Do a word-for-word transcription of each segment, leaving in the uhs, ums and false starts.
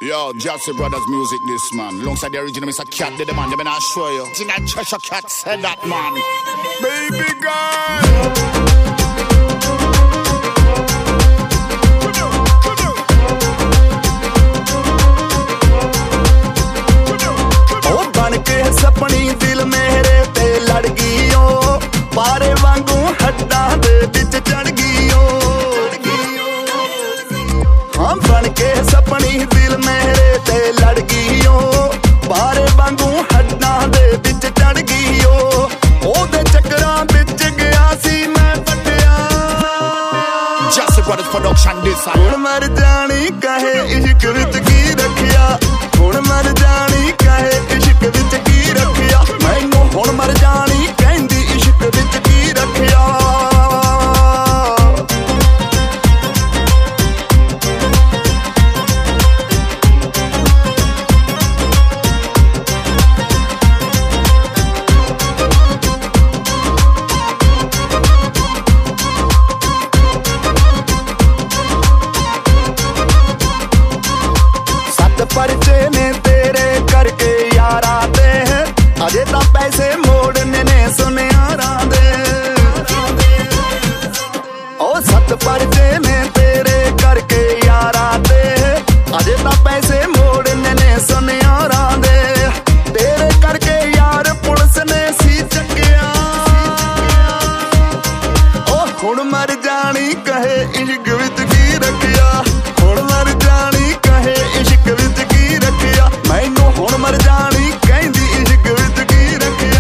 Yo, Jesse Brothers music this man. Alongside the original Mister Cat did the man, they been I show you. Think that Treasure Cat said that man. Baby girl. सपनी दिल मेरे ते लड़ गई ओ पारे वांगू हड्डा दे विच चढ़ गई ओ हाँ बन के सपनी दिल मेरे ते लड़ गई ओ पारे वांगू हड्डा दे विच चढ़ गई ओ ओदे चक्करां विच गया सी मैं पटिया Jesse Brothers production this हुण मर जानी कहे इश्क विच की रखिया हुण मर जानी कहे इश्क विच की रखिया मैनू हुण मर जानी कहंदी इश्क विच की रखिया परचे ने तेरे करके यारा दे अजे ता पैसे मोड़ने ने सुनियारा दे ओ सत परचे ने तेरे करके यारा दे अजे ता पैसे मोड़ने ने सुनियारा दे तेरे करके यार पुलिस ने सी चकिया ओ हुण मर जानी कहे इश्क विच की रखिया हुण मर जानी कहे इश्क विच की रखिया मैनू हुण मर जानी कहंदी इश्क विच की रखिया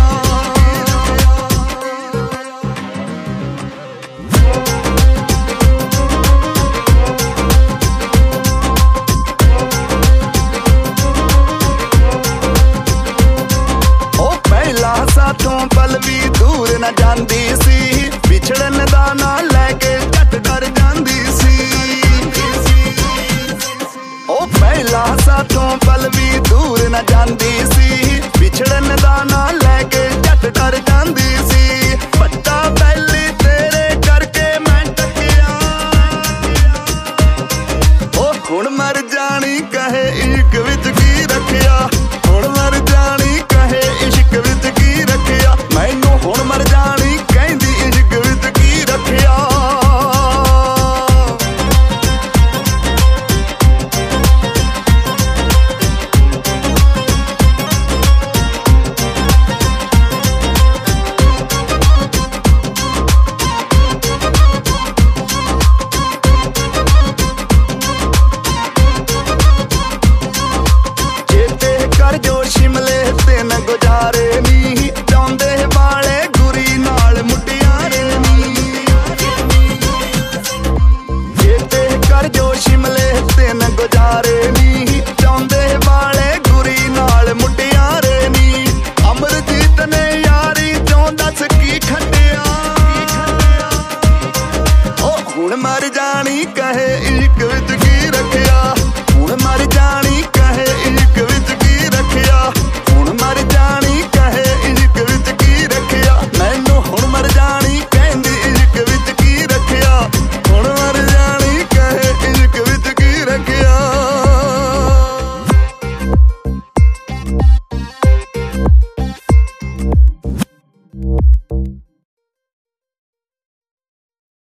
ओ पहला साथों पल भी दूर न जांदी सी विछड़न दा ना लैके झट डर जांदी सी ओ पहला साथों पल भी दूर न जांदी सी विछड़न दा ना लैके झट डर जांदी सी पट्टा पहले तेरे करके मैं टकिया ओ हुण मर जानी कहे इश्क विच की रखिया हुण मर जानी कहे इश्क विच की रखिया मैनू हुण मर जानी कहंदी इश्क विच की रखिया कर जो शिमले दिन गुजारे नी चांदे वाले गुरी नाल मुटियारे नी जेते कर जो शिमले दिन गुजारे नी चांदे वाले गुरी नाल मुटियारे नी अमरजीत ने यारी चों दस की खटिया ओ हुण मर जानी कहे इश्क विच की रखे